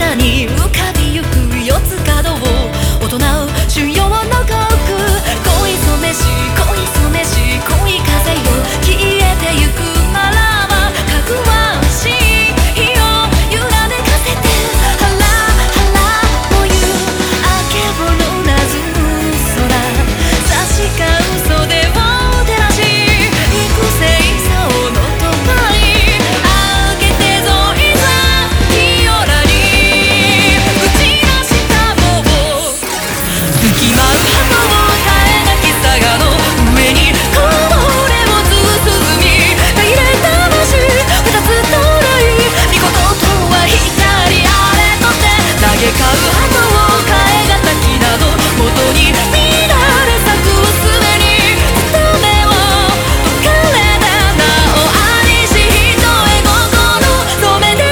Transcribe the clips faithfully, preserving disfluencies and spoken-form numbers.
空に浮かびゆく四つ角を大人う主要の幸福恋染めし恋染めし恋風よ消えてゆくならばかぐわしい日を揺らめかせてハラハラというあけぼのなずむ空確か嘘でも照らし幾千竿のとばい開けてぞいざ日夜に打ち出した棒隙間う鳩を絶えなきさがの上にこぼれを包みたぎれた星二つとない見事とは光あれとて嘆かう鳩を変えがたきなど元に乱れ咲くすべに乙女を解かれたなお愛し人へ心染めて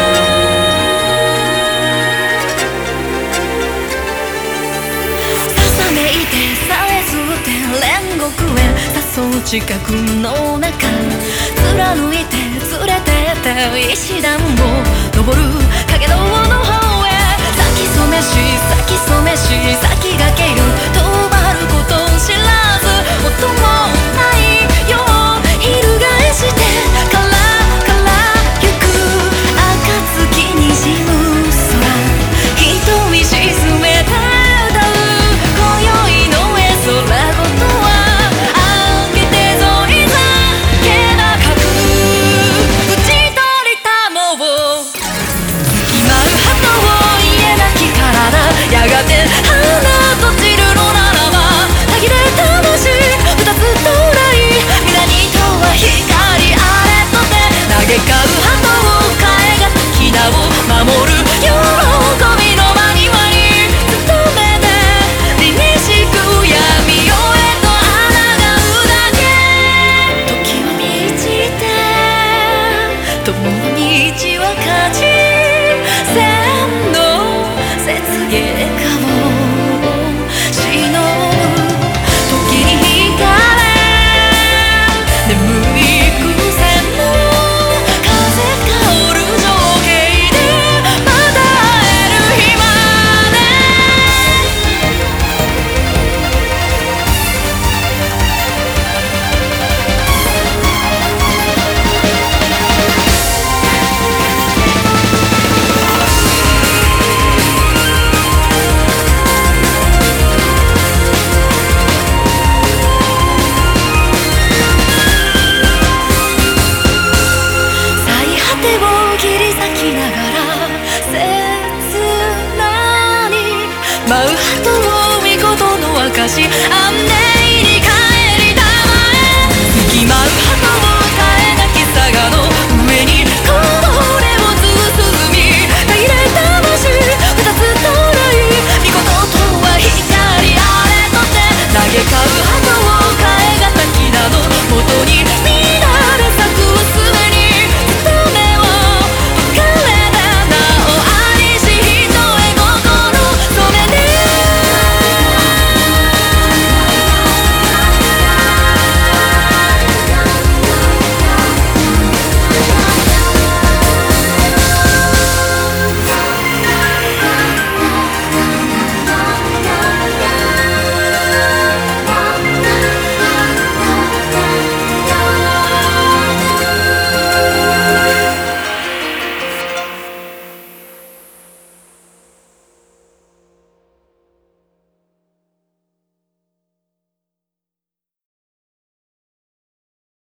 ささめいてさえずって煉獄へ誘う近くの中貫いて連れてって石段を登る影の尾の方へ咲き染めし咲き染めし先駆けるとばること知らず音もないよう翻してからからゆく暁にじむ空瞳沈めて歌う今宵の絵空ごとは開けてぞいざ気高く打ち取りたもう隙間る鳩を言えなき体やがて花と散るのならばたぎれた星二つとない皆にとは光あれとて嘆かう